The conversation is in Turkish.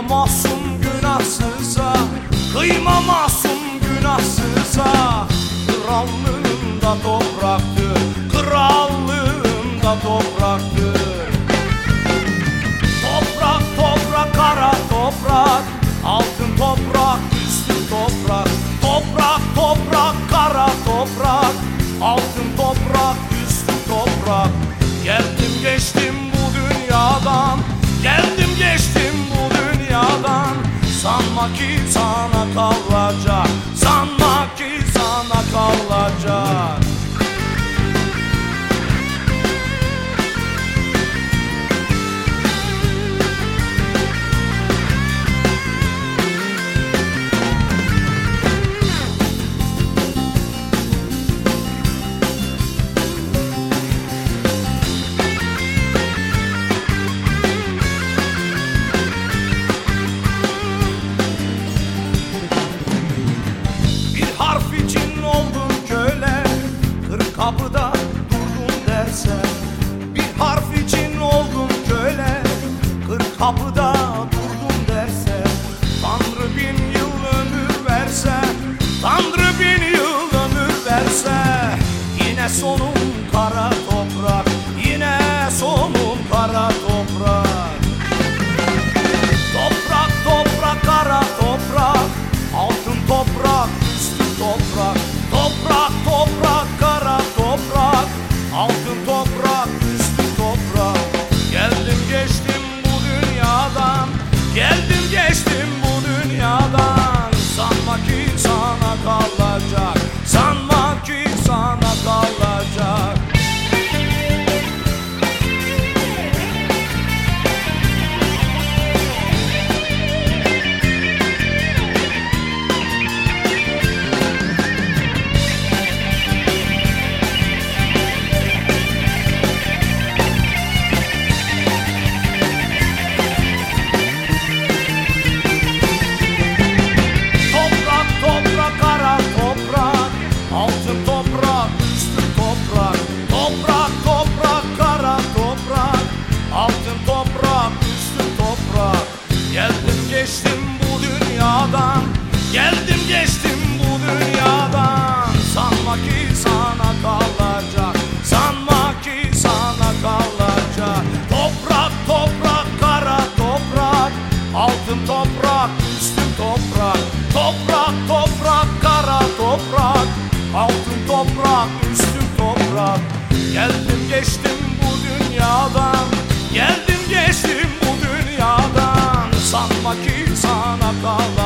Kıyma masum günahsıza, kıyma masum günahsıza. Krallığında topraktır, krallığında topraktır. Toprak toprak kara toprak, altın toprak üstün toprak. Toprak toprak kara toprak, altın toprak üstün toprak. Geldim geçtim bu dünyadan, geldim geçtim bu dünyadan. Sanma ki sana kalacak, sanma ki sana kalacak. Kapıda durdum derse, bir harf için oldum köle. 40 kapıda durdum derse, Tanrı 1000 yıl ömür verse, Tanrı 1000 yıl ömür verse, yine sonum kara toprak, yine sonum kara toprak. Toprak toprak kara toprak, altın toprak üstün toprak. Toprak toprak kara toprak, altın toprak üstün toprak. Geldim geçtim bu dünyadan, geldim geçtim bu dünyadan. Sanma ki sana kalacak, sanma ki sana kalacak. Geçtim bu dünyadan, geldim geçtim bu dünyadan. Sanma ki sana kalacak, sanma ki sana kalacak. Toprak toprak kara toprak, altın toprak üstün toprak. Toprak toprak kara toprak, altın toprak üstün toprak. Geldim geçtim bu dünyadan, geldim geçtim bu dünyadan. Sanma ki sana kalacak.